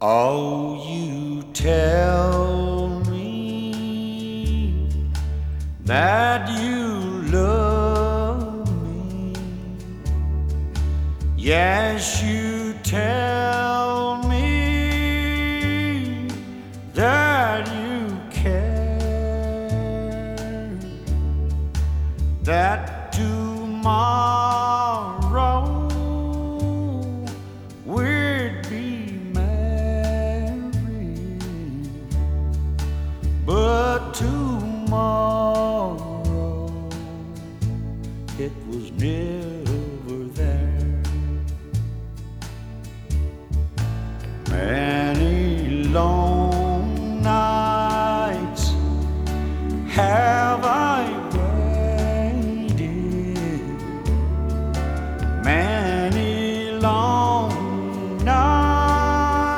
Oh, you tell me that you love me. Yes, you tell me that you care, that tomorrow we'd be married, but tomorrow it was never there. Many long